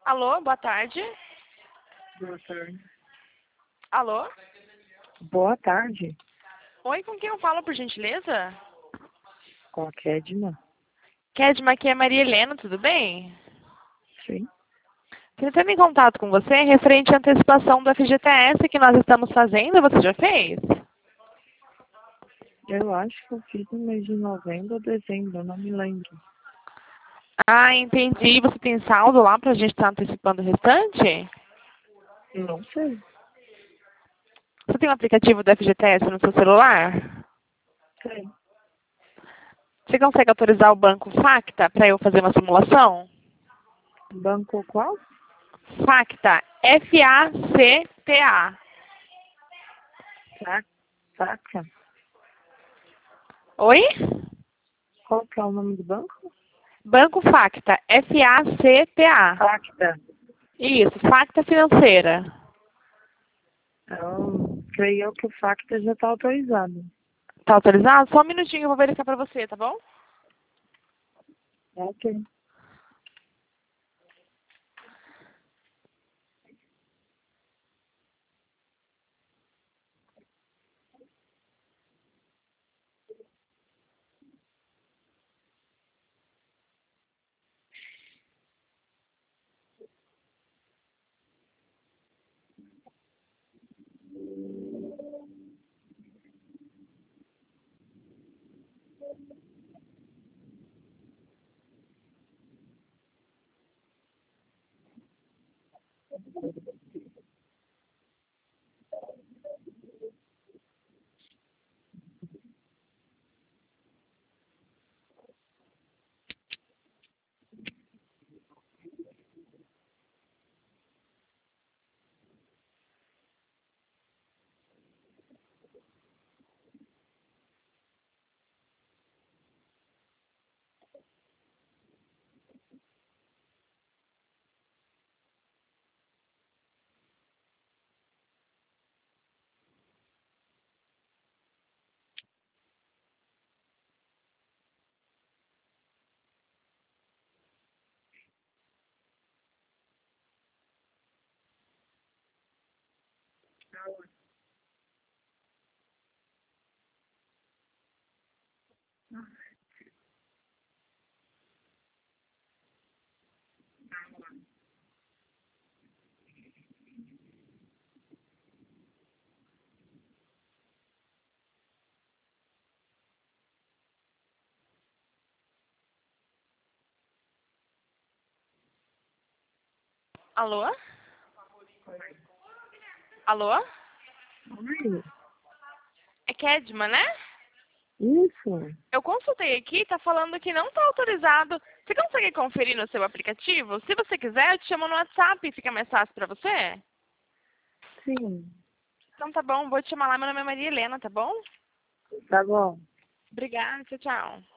Alô, boa tarde. Boa tarde. Alô? Boa tarde. Oi, com quem eu falo, por gentileza? Com a Kedma? Kedma, aqui é Maria Helena, tudo bem? Sim. Tentando em contato com você referente à antecipação do FGTS que nós estamos fazendo, você já fez? Eu acho que eu fiz no mês de novembro ou dezembro, eu não me lembro. Ah, entendi. Você tem saldo lá para a gente estar antecipando o restante? Não sei. Você tem um aplicativo do FGTS no seu celular? Sei. Você consegue autorizar o banco Facta para eu fazer uma simulação? Banco qual? Facta, F-A-C-T-A. Saca? Oi? Qual que é o nome do banco? Banco Facta, F-A-C-T-A. Facta. Isso, Facta Financeira. Então, creio eu que o Facta já está autorizado. Tá autorizado? Só um minutinho, eu vou verificar para você, tá bom? Ok. Alô? Alô? Oi. É Kedma, né? Isso. Eu consultei aqui, tá falando que não tá autorizado. Você consegue conferir no seu aplicativo? Se você quiser, eu te chamo no WhatsApp, fica mais fácil pra você? Sim. Então tá bom, vou te chamar lá, meu nome é Maria Helena, tá bom? Tá bom. Obrigada, tchau, tchau.